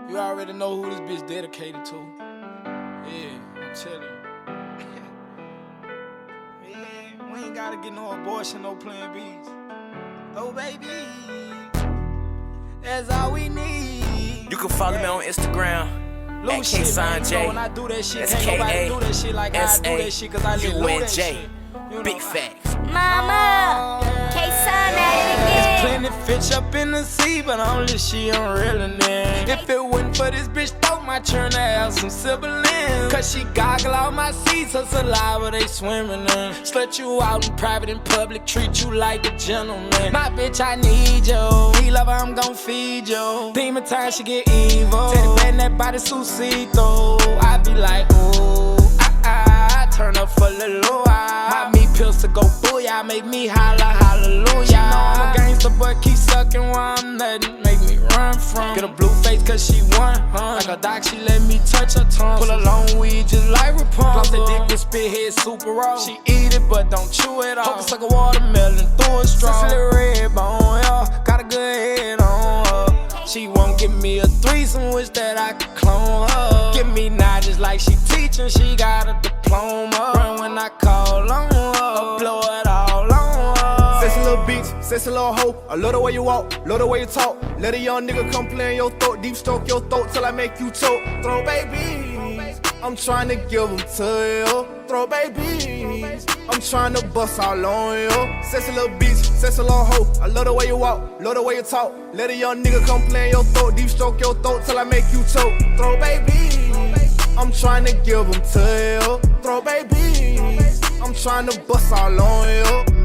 You already know who this bitch dedicated to. Yeah, I'm telling you. Yeah, we ain't gotta get no abortion, no plan B's. Oh, baby, that's all we need. You can follow me on Instagram at KSonJ. When I do that shit, can't nobody do that shit like I do that shit, cause I live that shit. Big facts. Mama, K-Son at it again. Plenty fish up in the sea, but only she unreeling in. If it wasn't for this bitch, thought my turn to have some siblings. Cause she goggle all my seeds, her saliva they swimming in. Slut you out in private and public, treat you like a gentleman. My bitch, I need you. He love her, I'm gon' feed you. Demon time, she get evil. Teddy bear in that body, sucito. I be like, ooh, turn up for Lil' My meat pills to go booyah, make me holla, hallelujah. She know I'm a gangster, but keep sucking while I'm nuttin', make me run from. Get a blue face cause she won, like a doc, she let me touch her tongue. Pull a long weed just like Rapunzel. Gloss that dick with spit head super raw. She eat it, but don't chew it off. Focus like a watermelon through a straw. Cecily red bone, yeah, got a good head on her. She won't give me a threesome, wish that I could clone her. Give me notches like she teaching, she got a diploma. Run when I call on her, blow it all on her. Sexy little bitch, sexy little hoe. I love the way you walk, love the way you talk. Let a young nigga come play in your throat, deep stroke your throat till I make you choke. Throw babies, I'm trying to give them to you. Throw babies, I'm trying to bust all on you. Sexy little bitch, sexy little hoe. I love the way you walk, love the way you talk. Let a young nigga come play in your throat, deep stroke your throat till I make you choke. Throw babies, I'm trying to give them to you. Throw babies, I'm trying to bust all on you.